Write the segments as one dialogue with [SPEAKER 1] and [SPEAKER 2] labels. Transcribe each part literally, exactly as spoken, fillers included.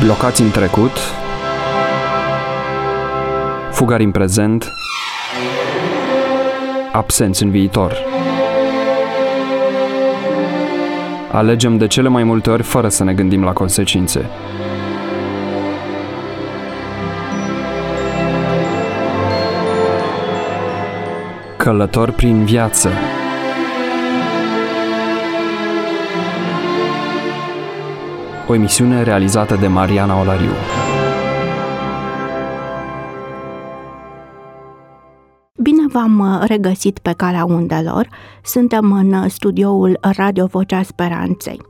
[SPEAKER 1] Blocați în trecut, fugari în prezent, absenți în viitor. Alegem de cele mai multe ori fără să ne gândim la consecințe. Călător prin viață. O emisiune realizată de Mariana Olariu.
[SPEAKER 2] Bine v-am regăsit pe calea undelor. Suntem în studioul Radio Vocea Speranței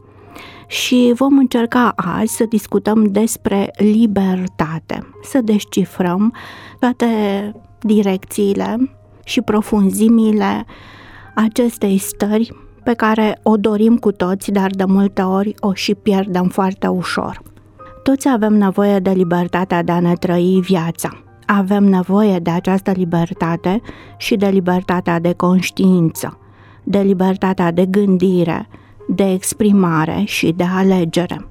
[SPEAKER 2] și vom încerca azi să discutăm despre libertate, să descifrăm toate direcțiile și profunzimile acestei stări pe care o dorim cu toți, dar de multe ori o și pierdem foarte ușor. Toți avem nevoie de libertatea de a ne trăi viața. Avem nevoie de această libertate și de libertatea de conștiință, de libertatea de gândire, de exprimare și de alegere.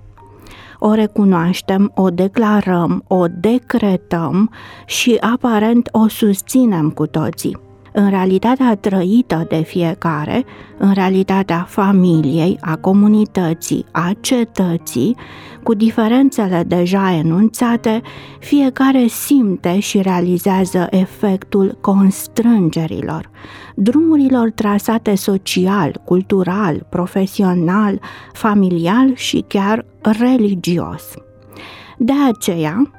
[SPEAKER 2] O recunoaștem, o declarăm, o decretăm și aparent o susținem cu toții. În realitatea trăită de fiecare, în realitatea familiei, a comunității, a cetății, cu diferențele deja enunțate, fiecare simte și realizează efectul constrângerilor, drumurilor trasate social, cultural, profesional, familial și chiar religios. De aceea,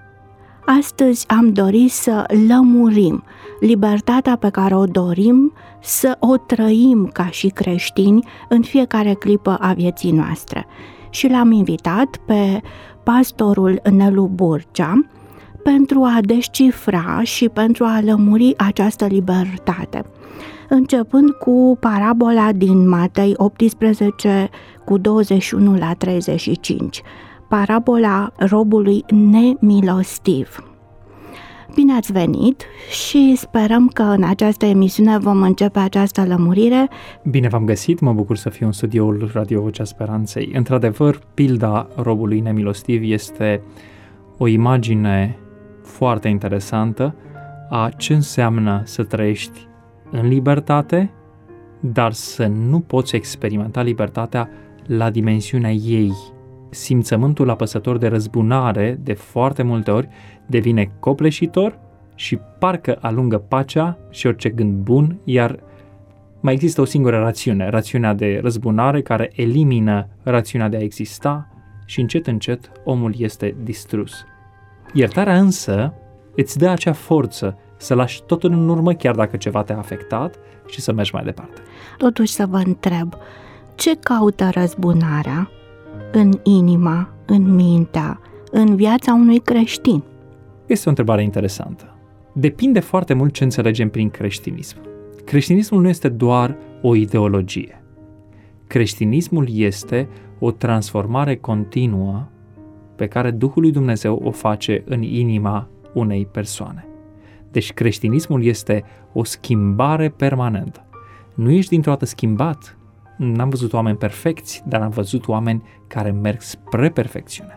[SPEAKER 2] astăzi am dorit să lămurim libertatea pe care o dorim să o trăim ca și creștini în fiecare clipă a vieții noastre. Și l-am invitat pe pastorul Nelu Burcea pentru a descifra și pentru a lămuri această libertate, începând cu parabola din Matei optsprezece cu douăzeci și unu la treizeci și cinci, parabola robului nemilostiv. Bine ați venit și sperăm că în această emisiune vom începe această lămurire.
[SPEAKER 3] Bine v-am găsit, mă bucur să fiu în studioul Radio Vocea Speranței. Într-adevăr, pilda robului nemilostiv este o imagine foarte interesantă a ce înseamnă să trăiești în libertate, dar să nu poți experimenta libertatea la dimensiunea ei. Simțământul apăsător de răzbunare, de foarte multe ori, devine copleșitor și parcă alungă pacea și orice gând bun, iar mai există o singură rațiune, rațiunea de răzbunare, care elimină rațiunea de a exista și încet, încet omul este distrus. Iertarea însă îți dă acea forță să lași totul în urmă, chiar dacă ceva te-a afectat, și să mergi mai departe.
[SPEAKER 2] Totuși să vă întreb, ce caută răzbunarea în inima, în mintea, în viața unui creștin?
[SPEAKER 3] Este o întrebare interesantă. Depinde foarte mult ce înțelegem prin creștinism. Creștinismul nu este doar o ideologie. Creștinismul este o transformare continuă pe care Duhul lui Dumnezeu o face în inima unei persoane. Deci creștinismul este o schimbare permanentă. Nu ești dintr-o dată schimbat. N-am văzut oameni perfecți, dar am văzut oameni care merg spre perfecțiune.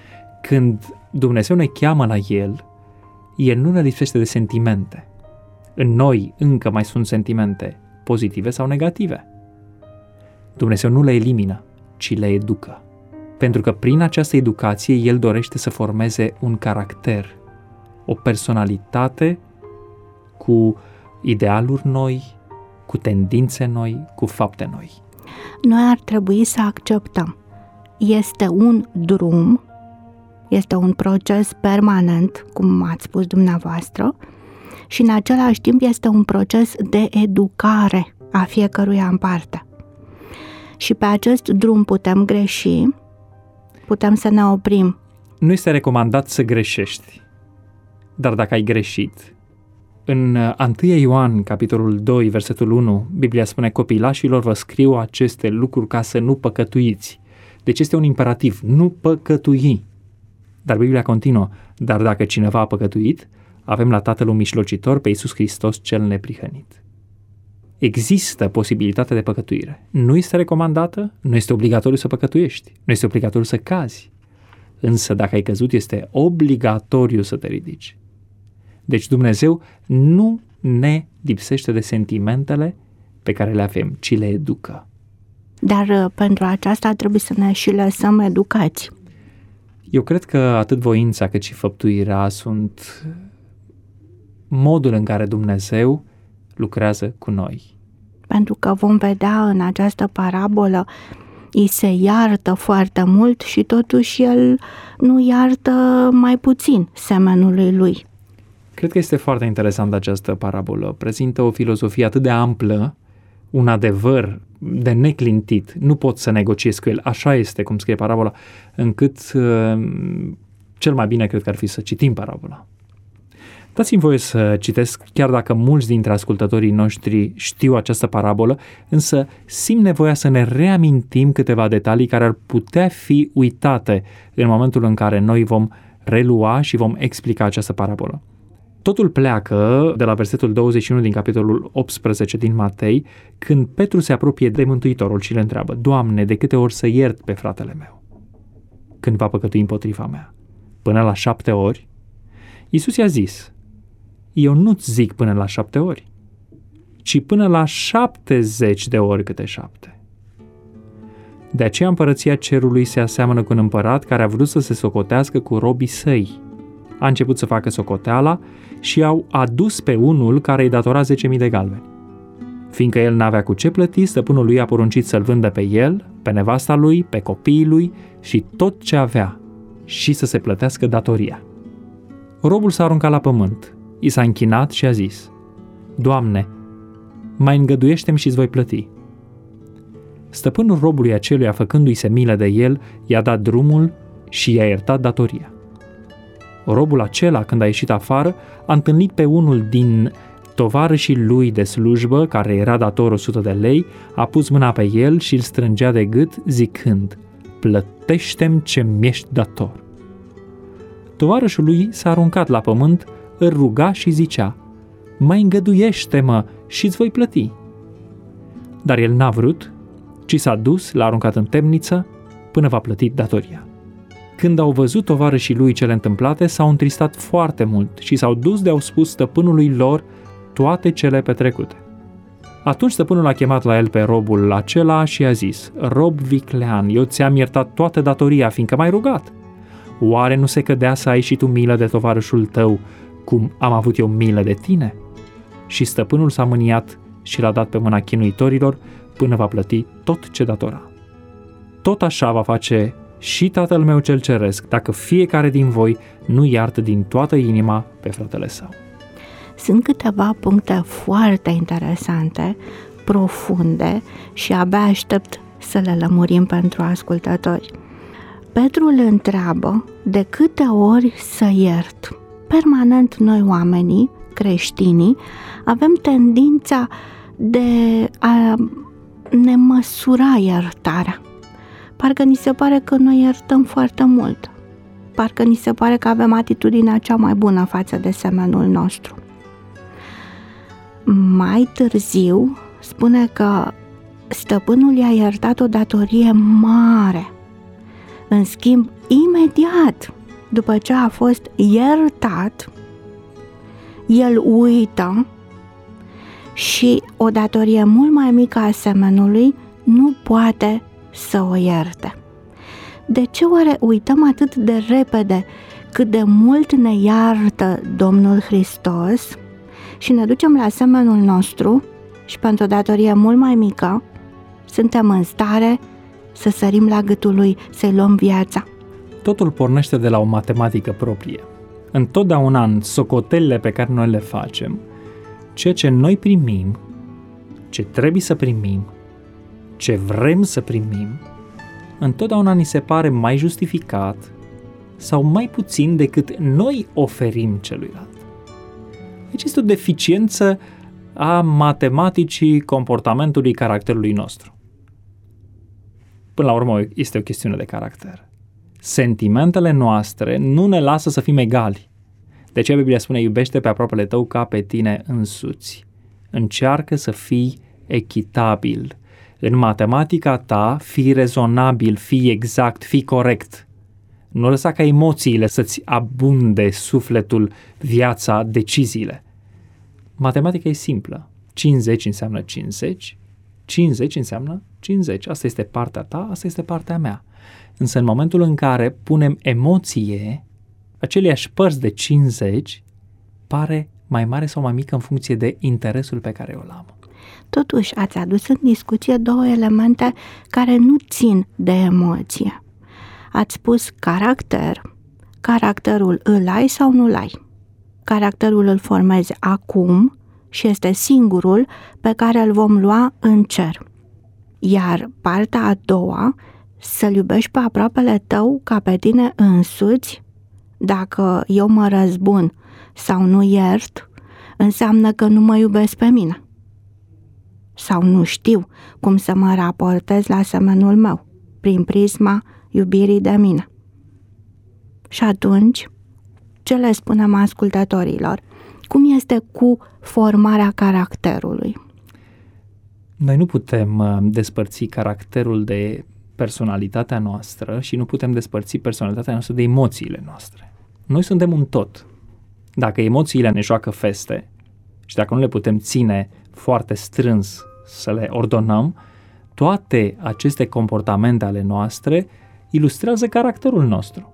[SPEAKER 3] Când Dumnezeu ne cheamă la El, El nu ne lipsește de sentimente. În noi încă mai sunt sentimente pozitive sau negative. Dumnezeu nu le elimină, ci le educă. Pentru că prin această educație El dorește să formeze un caracter, o personalitate cu idealuri noi, cu tendințe noi, cu fapte noi.
[SPEAKER 2] Noi ar trebui să acceptăm. Este un drum, este un proces permanent, cum ați spus dumneavoastră, și în același timp este un proces de educare a fiecăruia în parte. Și pe acest drum putem greși, putem să ne oprim.
[SPEAKER 3] Nu este recomandat să greșești, dar dacă ai greșit, în unu Ioan, capitolul doi, versetul unu, Biblia spune: copilașilor, vă scriu aceste lucruri ca să nu păcătuiți. Deci este un imperativ, nu păcătui. Dar Biblia continuă: dar dacă cineva a păcătuit, avem la Tatăl un mijlocitor, pe Iisus Hristos cel neprihănit. Există posibilitatea de păcătuire. Nu este recomandată, nu este obligatoriu să păcătuiești, nu este obligatoriu să cazi. însă dacă ai căzut este obligatoriu să te ridici. Deci Dumnezeu nu ne lipsește de sentimentele pe care le avem, ci le educă.
[SPEAKER 2] Dar pentru aceasta trebuie să ne și lăsăm educați.
[SPEAKER 3] Eu cred că atât voința cât și făptuirea sunt modul în care Dumnezeu lucrează cu noi.
[SPEAKER 2] Pentru că vom vedea în această parabolă, îi se iartă foarte mult și totuși el nu iartă mai puțin semenului lui.
[SPEAKER 3] Cred că este foarte interesant această parabolă. Prezintă o filozofie atât de amplă, un adevăr de neclintit. Nu pot să negociez cu el. Așa este, cum scrie parabola, încât uh, cel mai bine cred că ar fi să citim parabola. Dați-mi voie să citesc, chiar dacă mulți dintre ascultătorii noștri știu această parabolă, însă simt nevoia să ne reamintim câteva detalii care ar putea fi uitate în momentul în care noi vom relua și vom explica această parabolă. Totul pleacă de la versetul douăzeci și unu din capitolul optsprezece din Matei, când Petru se apropie de Mântuitorul și le întreabă: Doamne, de câte ori să iert pe fratele meu când va păcătui împotriva mea? Până la șapte ori? Iisus i-a zis: eu nu-ți zic până la șapte ori, ci până la șaptezeci de ori câte șapte. De aceea împărăția cerului se aseamănă cu un împărat care a vrut să se socotească cu robii săi. A început să facă socoteala și au adus pe unul care îi datora zece mii de galbeni. Fiindcă el n-avea cu ce plăti, stăpânul lui a poruncit să-l vândă pe el, pe nevasta lui, pe copiii lui și tot ce avea și să se plătească datoria. Robul s-a aruncat la pământ, i s-a închinat și a zis: Doamne, mai îngăduiește-mi și îți voi plăti. Stăpânul robului aceluia, făcându-i se milă de el, i-a dat drumul și i-a iertat datoria. Robul acela, când a ieșit afară, a întâlnit pe unul din tovarășii lui de slujbă, care era dator o sută de lei, a pus mâna pe el și îl strângea de gât, zicând: plătește-mi ce mi-ești dator. Tovarășul lui s-a aruncat la pământ, îl ruga și zicea: mai îngăduiește-mă și îți voi plăti. Dar el n-a vrut, ci s-a dus, l-a aruncat în temniță, până va plăti datoria. Când au văzut tovarășii lui cele întâmplate, s-au întristat foarte mult și s-au dus de-au spus stăpânului lor toate cele petrecute. Atunci stăpânul a chemat la el pe robul acela și a zis: rob viclean, eu ți-am iertat toată datoria, fiindcă m-ai rugat. Oare nu se cădea să ai și tu milă de tovarășul tău, cum am avut eu milă de tine? Și stăpânul s-a mâniat și l-a dat pe mâna chinuitorilor până va plăti tot ce datora. Tot așa va face și Tatăl meu cel ceresc, dacă fiecare din voi nu iartă din toată inima pe fratele său.
[SPEAKER 2] Sunt câteva puncte foarte interesante, profunde și abia aștept să le lămurim pentru ascultători. Petru îl întreabă de câte ori să iert. Permanent noi oamenii, creștinii, avem tendința de a ne măsura iertarea. Parcă ni se pare că noi iertăm foarte mult. Parcă ni se pare că avem atitudinea cea mai bună față de semenul nostru. Mai târziu spune că stăpânul i-a iertat o datorie mare. În schimb, imediat după ce a fost iertat, el uită și o datorie mult mai mică a semenului nu poate să o ierte. De ce oare uităm atât de repede cât de mult ne iartă Domnul Hristos și ne ducem la semenul nostru și pentru o datorie mult mai mică suntem în stare să sărim la gâtul lui, să-i luăm viața?
[SPEAKER 3] Totul pornește de la o matematică proprie. Întotdeauna în socotelile pe care noi le facem, ceea ce noi primim, ce trebuie să primim, ce vrem să primim, întotdeauna ni se pare mai justificat sau mai puțin decât noi oferim celuilalt. Deci este o deficiență a matematicii comportamentului caracterului nostru. Până la urmă este o chestiune de caracter. Sentimentele noastre nu ne lasă să fim egali. De ce Biblia spune: iubește pe aproapele tău ca pe tine însuți. Încearcă să fii echitabil. În matematica ta, fii rezonabil, fii exact, fii corect. Nu lăsa ca emoțiile să-ți abunde sufletul, viața, deciziile. Matematica e simplă. cincizeci înseamnă cincizeci, cincizeci înseamnă cincizeci. Asta este partea ta, asta este partea mea. Însă în momentul în care punem emoție, aceleași părți de cincizeci pare mai mare sau mai mică în funcție de interesul pe care îl am.
[SPEAKER 2] Totuși, ați adus în discuție două elemente care nu țin de emoție. Ați spus caracter. Caracterul îl ai sau nu-l ai? Caracterul îl formezi acum și este singurul pe care îl vom lua în cer. Iar partea a doua, să-l iubești pe aproapele tău ca pe tine însuți, dacă eu mă răzbun sau nu iert, înseamnă că nu mă iubesc pe mine. Sau nu știu cum să mă raportez la semenul meu, prin prisma iubirii de mine. Și atunci, ce le spunem ascultătorilor? Cum este cu formarea caracterului?
[SPEAKER 3] Noi nu putem despărți caracterul de personalitatea noastră și nu putem despărți personalitatea noastră de emoțiile noastre. Noi suntem un tot. Dacă emoțiile ne joacă feste și dacă nu le putem ține foarte strâns să le ordonăm, toate aceste comportamente ale noastre ilustrează caracterul nostru.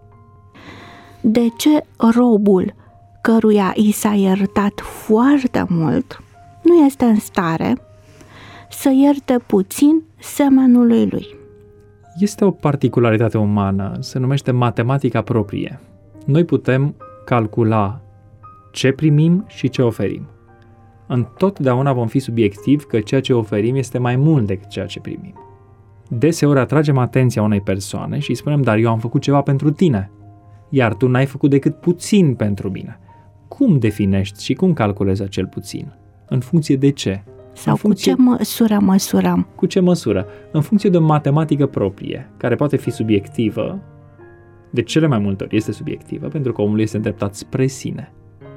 [SPEAKER 2] De ce robul căruia i s-a iertat foarte mult nu este în stare să ierte puțin semenului lui?
[SPEAKER 3] Este o particularitate umană, se numește matematica proprie. Noi putem calcula ce primim și ce oferim. Întotdeauna vom fi subiectivi că ceea ce oferim este mai mult decât ceea ce primim. Deseori atragem atenția unei persoane și îi spunem, dar eu am făcut ceva pentru tine, iar tu n-ai făcut decât puțin pentru mine. Cum definești și cum calculezi acel puțin? În funcție de ce?
[SPEAKER 2] Sau funcție... cu ce măsură măsurăm?
[SPEAKER 3] Cu ce măsură? În funcție de o matematică proprie, care poate fi subiectivă, de cele mai multe ori este subiectivă, pentru că omul este îndreptat spre sine.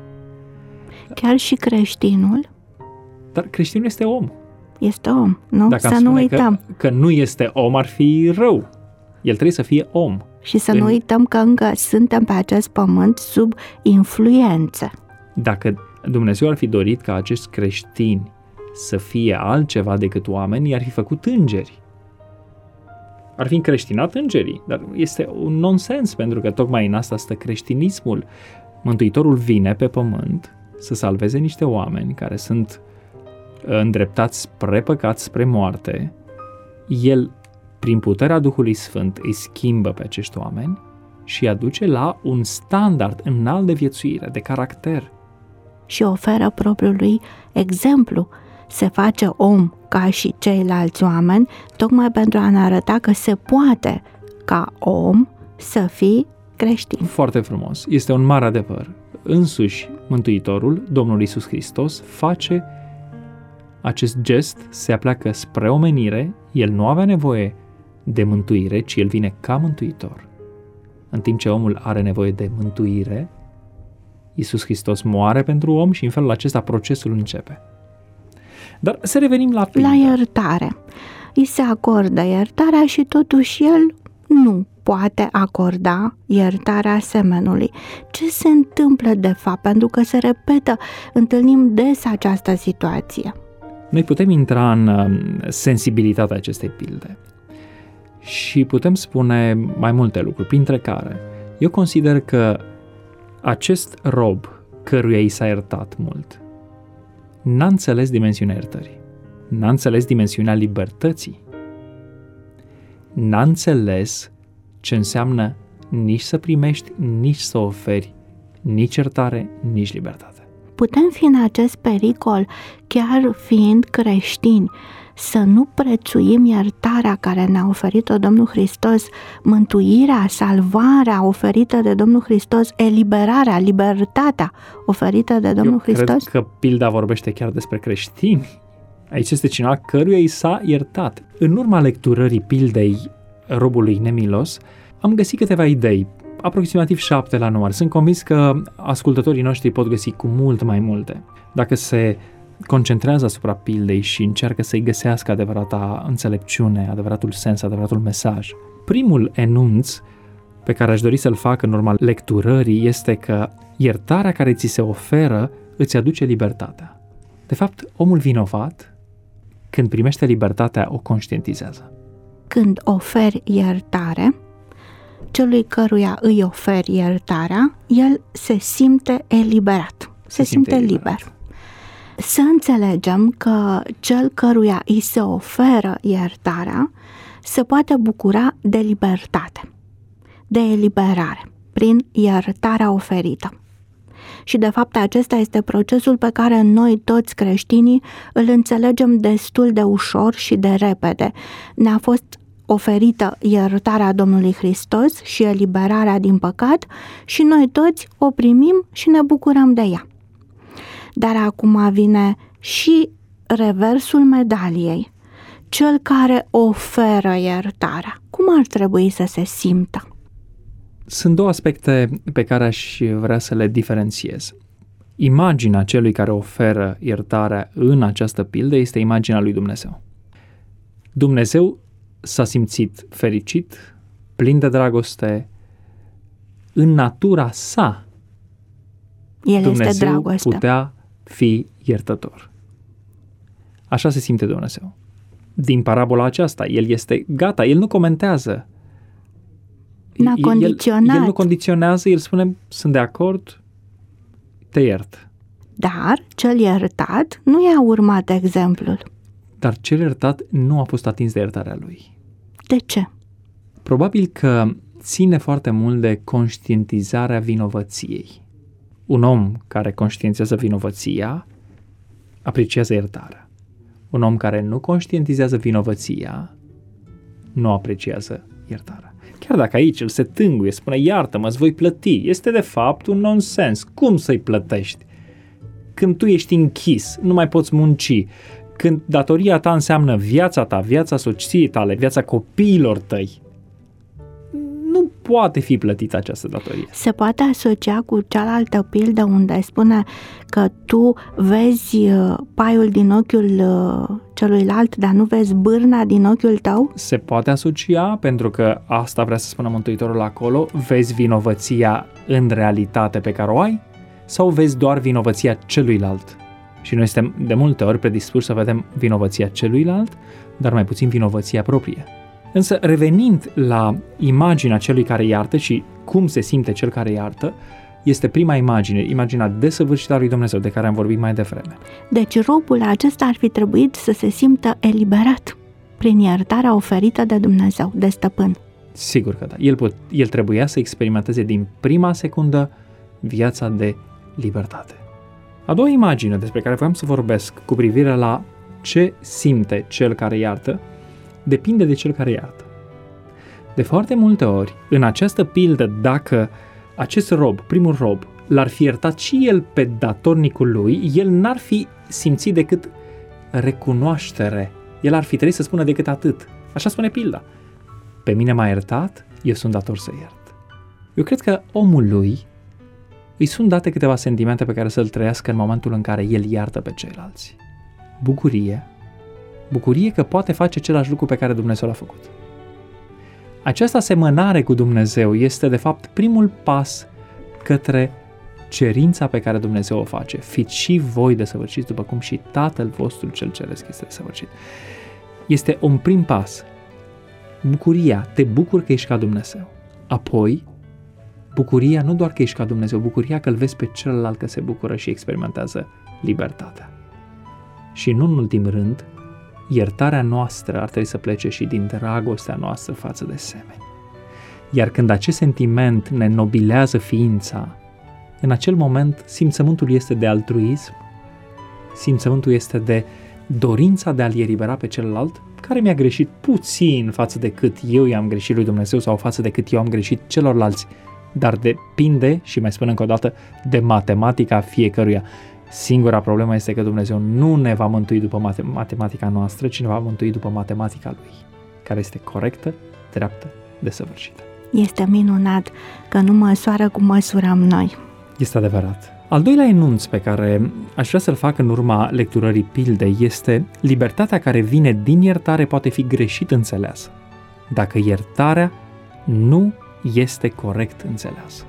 [SPEAKER 2] Chiar și creștinul?
[SPEAKER 3] Dar creștinul este om.
[SPEAKER 2] Este om, nu?
[SPEAKER 3] Dacă
[SPEAKER 2] să nu uităm.
[SPEAKER 3] Că, că nu este om, ar fi rău. El trebuie să fie om.
[SPEAKER 2] Și să în... nu uităm că încă suntem pe acest pământ sub influențe.
[SPEAKER 3] Dacă Dumnezeu ar fi dorit ca acești creștini să fie altceva decât oameni, i-ar fi făcut îngeri. Ar fi încreștinat îngerii, dar este un nonsens, pentru că tocmai în asta stă creștinismul. Mântuitorul vine pe pământ să salveze niște oameni care sunt îndreptați spre păcat, spre moarte. El, prin puterea Duhului Sfânt, îi schimbă pe acești oameni și îi aduce la un standard înalt de viețuire, de caracter.
[SPEAKER 2] Și oferă propriului exemplu. Se face om ca și ceilalți oameni, tocmai pentru a ne arăta că se poate ca om să fii creștin.
[SPEAKER 3] Foarte frumos. Este un mare adevăr. Însuși Mântuitorul, Domnul Iisus Hristos, face acest gest, se apleacă spre omenire. El nu avea nevoie de mântuire, ci El vine ca mântuitor. În timp ce omul are nevoie de mântuire, Iisus Hristos moare pentru om și în felul acesta procesul începe. Dar să revenim la pildă.
[SPEAKER 2] La iertare. Îi se acordă iertarea și totuși El nu poate acorda iertarea semenului. Ce se întâmplă de fapt? Pentru că se repetă, întâlnim des această situație.
[SPEAKER 3] Noi putem intra în sensibilitatea acestei pilde și putem spune mai multe lucruri, printre care eu consider că acest rob căruia i s-a iertat mult n-a înțeles dimensiunea iertării, n-a înțeles dimensiunea libertății, n-a înțeles ce înseamnă nici să primești, nici să oferi, nici iertare, nici libertate.
[SPEAKER 2] Putem fi în acest pericol, chiar fiind creștini, să nu prețuim iertarea care ne-a oferit-o Domnul Hristos, mântuirea, salvarea oferită de Domnul Hristos, eliberarea, libertatea oferită de Domnul
[SPEAKER 3] Eu
[SPEAKER 2] Hristos?
[SPEAKER 3] cred că pilda vorbește chiar despre creștini. Aici este cineva căruia i s-a iertat. În urma lecturării pildei robului nemilos, am găsit câteva idei, aproximativ șapte la număr. Sunt convins că ascultătorii noștri pot găsi cu mult mai multe. Dacă se concentrează asupra pildei și încearcă să-i găsească adevărata înțelepciune, adevăratul sens, adevăratul mesaj. Primul enunț pe care aș dori să-l fac în urma lecturării este că iertarea care ți se oferă îți aduce libertatea. De fapt, omul vinovat, când primește libertatea, o conștientizează.
[SPEAKER 2] Când oferi iertare, celui căruia îi oferi iertarea, el se simte eliberat, se, se simte, simte eliber. Eliberat. Să înțelegem că cel căruia îi se oferă iertarea se poate bucura de libertate, de eliberare, prin iertarea oferită. Și de fapt acesta este procesul pe care noi toți creștinii îl înțelegem destul de ușor și de repede. Ne-a fost oferită iertarea Domnului Hristos și eliberarea din păcat și noi toți o primim și ne bucurăm de ea. Dar acum vine și reversul medaliei. Cel care oferă iertarea, cum ar trebui să se simtă?
[SPEAKER 3] Sunt două aspecte pe care aș vrea să le diferențiez. Imaginea celui care oferă iertarea în această pildă este imaginea lui Dumnezeu. Dumnezeu s-a simțit fericit, plin de dragoste, în natura sa.
[SPEAKER 2] El
[SPEAKER 3] Dumnezeu
[SPEAKER 2] este dragoste.
[SPEAKER 3] Putea fi iertător. Așa se simte Dumnezeu. Din parabola aceasta, el este gata, el nu comentează.
[SPEAKER 2] N-a condiționat.
[SPEAKER 3] El, el nu condiționează, el spune, sunt de acord, te iert.
[SPEAKER 2] Dar cel iertat nu i-a urmat exemplul.
[SPEAKER 3] Dar cel iertat nu a fost atins de iertarea lui.
[SPEAKER 2] De ce?
[SPEAKER 3] Probabil că ține foarte mult de conștientizarea vinovăției. Un om care conștientizează vinovăția apreciază iertarea. Un om care nu conștientizează vinovăția nu apreciază iertarea. Chiar dacă aici îl se tânguie, spune iartă-mă, îți voi plăti, este de fapt un nonsens. Cum să-i plătești? Când tu ești închis, nu mai poți munci, când datoria ta înseamnă viața ta, viața soției tale, viața copiilor tăi, nu poate fi plătită această datorie.
[SPEAKER 2] Se poate asocia cu cealaltă pildă unde spune că tu vezi paiul din ochiul celuilalt, dar nu vezi bârna din ochiul tău?
[SPEAKER 3] Se poate asocia, pentru că asta vrea să spună Mântuitorul acolo, vezi vinovăția în realitate pe care o ai sau vezi doar vinovăția celuilalt? Și noi suntem de multe ori predispuși să vedem vinovăția celuilalt, dar mai puțin vinovăția proprie. Însă, revenind la imaginea celui care iartă și cum se simte cel care iartă, este prima imagine, imaginea desăvârșită a lui Dumnezeu, de care am vorbit mai devreme.
[SPEAKER 2] Deci robul acesta ar fi trebuit să se simtă eliberat prin iertarea oferită de Dumnezeu, de stăpân.
[SPEAKER 3] Sigur că da. El, pot, el trebuia să experimenteze din prima secundă viața de libertate. A doua imagine despre care voiam să vorbesc cu privire la ce simte cel care iartă, depinde de cel care iartă. De foarte multe ori, în această pildă, dacă acest rob, primul rob, l-ar fi iertat și el pe datornicul lui, el n-ar fi simțit decât recunoaștere. El ar fi trebuit să spună decât atât. Așa spune pilda. Pe mine m-a iertat, eu sunt dator să iert. Eu cred că omului îi sunt date câteva sentimente pe care să-l trăiască în momentul în care el iartă pe ceilalți. Bucurie, bucurie că poate face același lucru pe care Dumnezeu l-a făcut. Această asemănare cu Dumnezeu este de fapt primul pas către cerința pe care Dumnezeu o face. Fiți și voi desăvârșiți după cum și Tatăl vostru cel ceresc este desăvârșit. Este un prim pas. Bucuria, te bucuri că ești ca Dumnezeu. Apoi, bucuria nu doar că ești ca Dumnezeu, bucuria că îl vezi pe celălalt că se bucură și experimentează libertatea. Și nu în ultim rând, iertarea noastră ar trebui să plece și din dragostea noastră față de semeni. Iar când acest sentiment ne nobilează ființa, în acel moment simțământul este de altruism, simțământul este de dorința de a-l elibera pe celălalt, care mi-a greșit puțin față de cât eu i-am greșit lui Dumnezeu sau față de cât eu am greșit celorlalți, dar depinde, și mai spun încă o dată, de matematica fiecăruia. Singura problemă este că Dumnezeu nu ne va mântui după matematica noastră, ci ne va mântui după matematica Lui, care este corectă, dreaptă, desăvârșită.
[SPEAKER 2] Este minunat că nu măsoară cum măsurăm noi.
[SPEAKER 3] Este adevărat. Al doilea enunț pe care aș vrea să-l fac în urma lecturării pildei este: libertatea care vine din iertare poate fi greșit înțeleasă. Dacă iertarea nu este corect înțeleasă.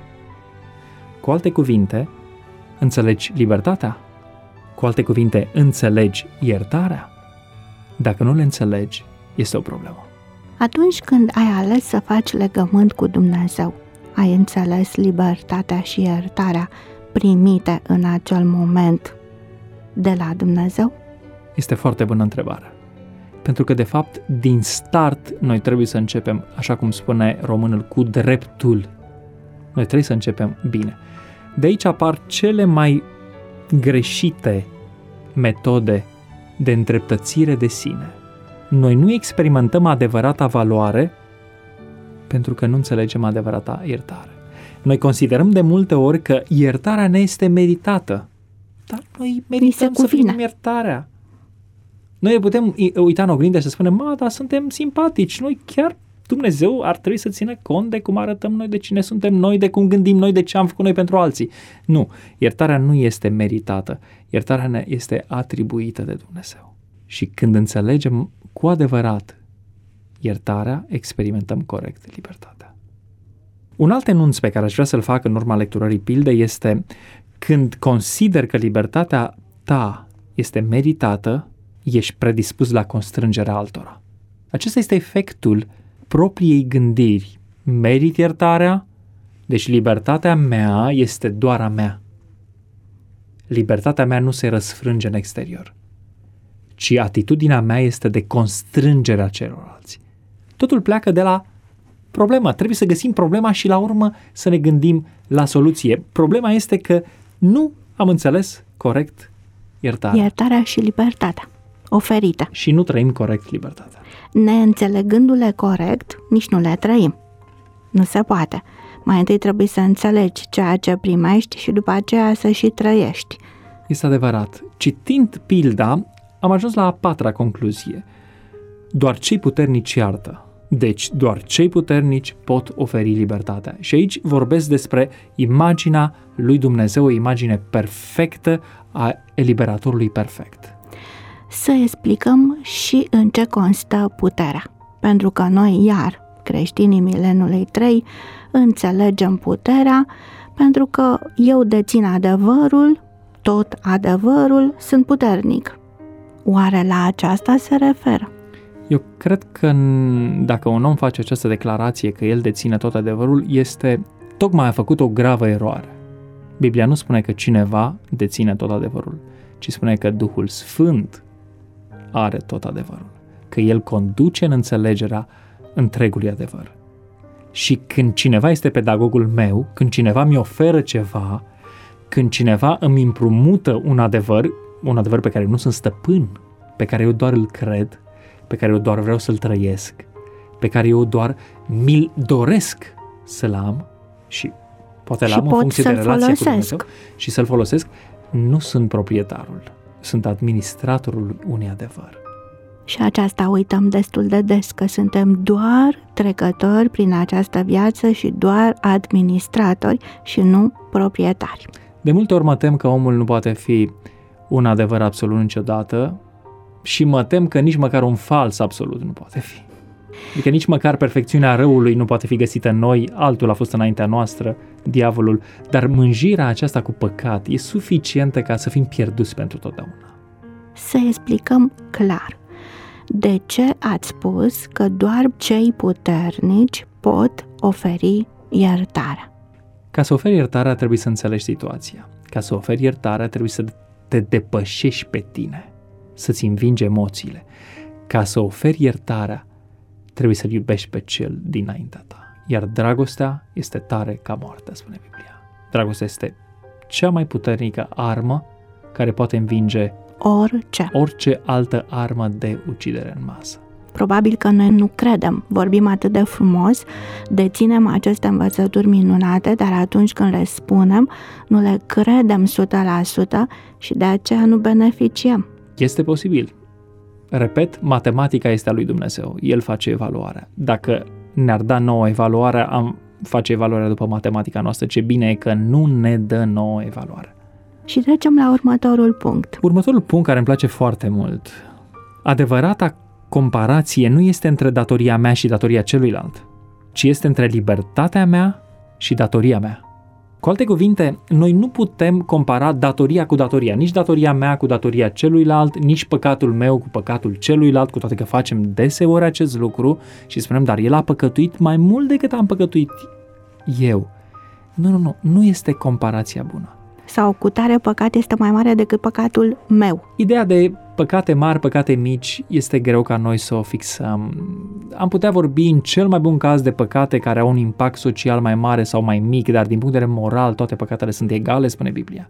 [SPEAKER 3] Cu alte cuvinte, înțelegi libertatea? Cu alte cuvinte, înțelegi iertarea? Dacă nu le înțelegi, este o problemă.
[SPEAKER 2] Atunci când ai ales să faci legământ cu Dumnezeu, ai înțeles libertatea și iertarea primite în acel moment de la Dumnezeu?
[SPEAKER 3] Este foarte bună întrebare. Pentru că, de fapt, din start, noi trebuie să începem, așa cum spune românul, cu dreptul. Noi trebuie să începem bine. De aici apar cele mai greșite metode de îndreptățire de sine. Noi nu experimentăm adevărata valoare pentru că nu înțelegem adevărata iertare. Noi considerăm de multe ori că iertarea ne este meritată, dar noi merităm să primim iertarea. Noi putem uita în oglindă și să spunem, mă, dar suntem simpatici, noi chiar, Dumnezeu ar trebui să țină cont de cum arătăm noi, de cine suntem noi, de cum gândim noi, de ce am făcut noi pentru alții. Nu, iertarea nu este meritată, iertarea ne este atribuită de Dumnezeu. Și când înțelegem cu adevărat iertarea, experimentăm corect libertatea. Un alt enunț pe care aș vrea să-l fac în urma lecturării pildei este când consider că libertatea ta este meritată, ești predispus la constrângerea altora. Acesta este efectul propriei gândiri. Merit iertarea, deci libertatea mea este doar a mea. Libertatea mea nu se răsfrânge în exterior, ci atitudinea mea este de constrângerea celorlalți. Totul pleacă de la problemă. Trebuie să găsim problema și la urmă să ne gândim la soluție. Problema este că nu am înțeles corect iertarea.
[SPEAKER 2] Iertarea și libertatea oferită.
[SPEAKER 3] Și nu trăim corect libertatea.
[SPEAKER 2] Neînțelegându-le corect, nici nu le trăim. Nu se poate. Mai întâi trebuie să înțelegi ceea ce primești și după aceea să și trăiești.
[SPEAKER 3] Este adevărat. Citind pilda, am ajuns la a patra concluzie. Doar cei puternici iartă. Deci, doar cei puternici pot oferi libertatea. Și aici vorbesc despre imaginea lui Dumnezeu, o imagine perfectă a eliberatorului perfect.
[SPEAKER 2] Să explicăm și în ce constă puterea. Pentru că noi, iar, creștinii mileniului trei, înțelegem puterea pentru că eu dețin adevărul, tot adevărul, sunt puternic. Oare la aceasta se referă?
[SPEAKER 3] Eu cred că dacă un om face această declarație că el deține tot adevărul, este tocmai a făcut o gravă eroare. Biblia nu spune că cineva deține tot adevărul, ci spune că Duhul Sfânt are tot adevărul, că El conduce în înțelegerea întregului adevăr. Și când cineva este pedagogul meu, când cineva mi oferă ceva, când cineva îmi împrumută un adevăr, un adevăr pe care nu sunt stăpân, pe care eu doar îl cred, pe care eu doar vreau să-l trăiesc, pe care eu doar mi-l doresc să-l am și poate l-am în funcție de relația cu Dumnezeu și să-l folosesc, nu sunt proprietarul, sunt administratorul unui adevăr.
[SPEAKER 2] Și aceasta uităm destul de des, că suntem doar trecători prin această viață și doar administratori și nu proprietari.
[SPEAKER 3] De multe ori mă tem că omul nu poate fi un adevăr absolut niciodată și mă tem că nici măcar un fals absolut nu poate fi. Adică nici măcar perfecțiunea răului nu poate fi găsită în noi, altul a fost înaintea noastră, diavolul, dar mânjirea aceasta cu păcat e suficientă ca să fim pierduți pentru totdeauna.
[SPEAKER 2] Să explicăm clar. De ce ați spus că doar cei puternici pot oferi iertarea?
[SPEAKER 3] Ca să oferi iertarea trebuie să înțelegi situația. Ca să oferi iertarea trebuie să te depășești pe tine, să-ți învingi emoțiile. Ca să oferi iertarea trebuie să-l iubești pe cel dinaintea ta. Iar dragostea este tare ca moartea, spune Biblia. Dragostea este cea mai puternică armă care poate învinge
[SPEAKER 2] orice,
[SPEAKER 3] orice altă armă de ucidere în masă.
[SPEAKER 2] Probabil că noi nu credem, vorbim atât de frumos, deținem aceste învățături minunate, dar atunci când le spunem, nu le credem o sută la sută și de aceea nu beneficiem.
[SPEAKER 3] Este posibil. Repet, matematica este a lui Dumnezeu. El face evaluarea. Dacă ne-ar da nouă evaluarea, am face evaluarea după matematica noastră. Ce bine e că nu ne dă nouă evaluarea.
[SPEAKER 2] Și trecem la următorul punct.
[SPEAKER 3] Următorul punct care îmi place foarte mult. Adevărata comparație nu este între datoria mea și datoria celuilalt, ci este între libertatea mea și datoria mea. Cu alte cuvinte, noi nu putem compara datoria cu datoria, nici datoria mea cu datoria celuilalt, nici păcatul meu cu păcatul celuilalt, cu toate că facem deseori acest lucru și spunem, dar el a păcătuit mai mult decât am păcătuit eu. Nu, nu, nu, nu este comparația bună.
[SPEAKER 2] Sau cu tare păcat este mai mare decât păcatul meu.
[SPEAKER 3] Ideea de păcate mari, păcate mici, este greu ca noi să o fixăm. Am putea vorbi în cel mai bun caz de păcate care au un impact social mai mare sau mai mic, dar din punct de vedere moral toate păcatele sunt egale, spune Biblia.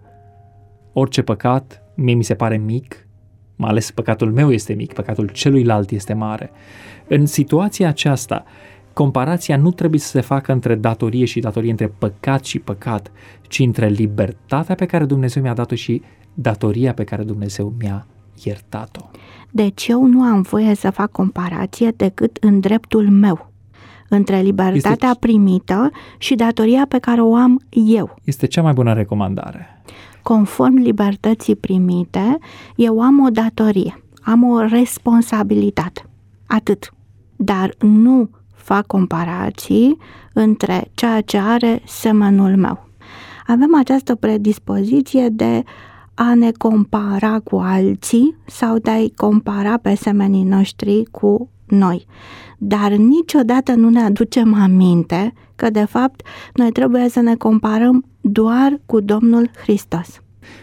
[SPEAKER 3] Orice păcat mie mi se pare mic, mai ales păcatul meu este mic, păcatul celuilalt este mare. În situația aceasta, comparația nu trebuie să se facă între datorie și datorie, între păcat și păcat, ci între libertatea pe care Dumnezeu mi-a dat-o și datoria pe care Dumnezeu mi-a iertat-o.
[SPEAKER 2] Deci eu nu am voie să fac comparație decât în dreptul meu, între libertatea este... primită și datoria pe care o am eu.
[SPEAKER 3] Este cea mai bună recomandare.
[SPEAKER 2] Conform libertății primite, eu am o datorie, am o responsabilitate, atât. Dar nu fac comparații între ceea ce are semenul meu. Avem această predispoziție de a ne compara cu alții sau de a-i compara pe semenii noștri cu noi. Dar niciodată nu ne aducem aminte că, de fapt, noi trebuie să ne comparăm doar cu Domnul Hristos.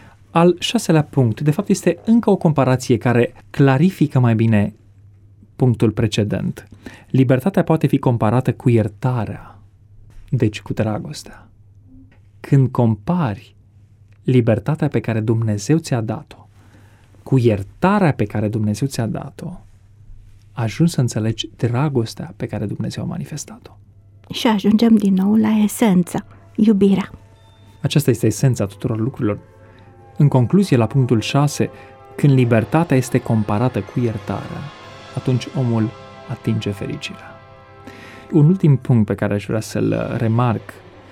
[SPEAKER 3] Al șaselea punct, de fapt, este încă o comparație care clarifică mai bine punctul precedent. Libertatea poate fi comparată cu iertarea, deci cu dragostea. Când compari libertatea pe care Dumnezeu ți-a dat-o cu iertarea pe care Dumnezeu ți-a dat-o, ajungi să înțelegi dragostea pe care Dumnezeu a manifestat-o.
[SPEAKER 2] Și ajungem din nou la esență, iubirea.
[SPEAKER 3] Aceasta este esența tuturor lucrurilor. În concluzie, la punctul șase, când libertatea este comparată cu iertarea, atunci omul atinge fericirea. Un ultim punct pe care aș vrea să-l remarc: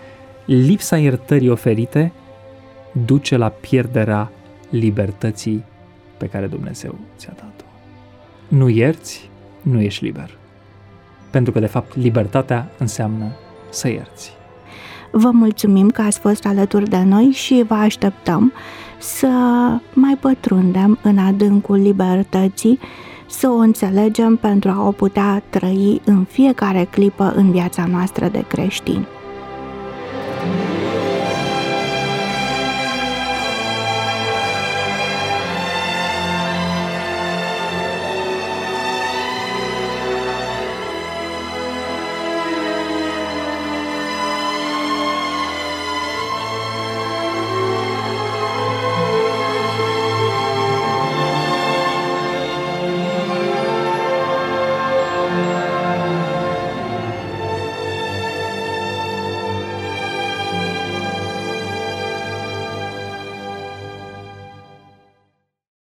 [SPEAKER 3] lipsa iertării oferite duce la pierderea libertății pe care Dumnezeu ți-a dat-o. Nu ierți, nu ești liber. Pentru că, de fapt, libertatea înseamnă să ierți.
[SPEAKER 2] Vă mulțumim că ați fost alături de noi și vă așteptăm să mai pătrundem în adâncul libertății, să o înțelegem pentru a o putea trăi în fiecare clipă în viața noastră de creștini.